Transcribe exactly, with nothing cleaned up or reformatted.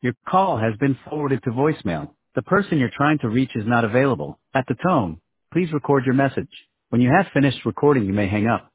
Your call has been forwarded to voicemail. The person you're trying to reach is not available. At the tone, please record your message. When you have finished recording, you may hang up.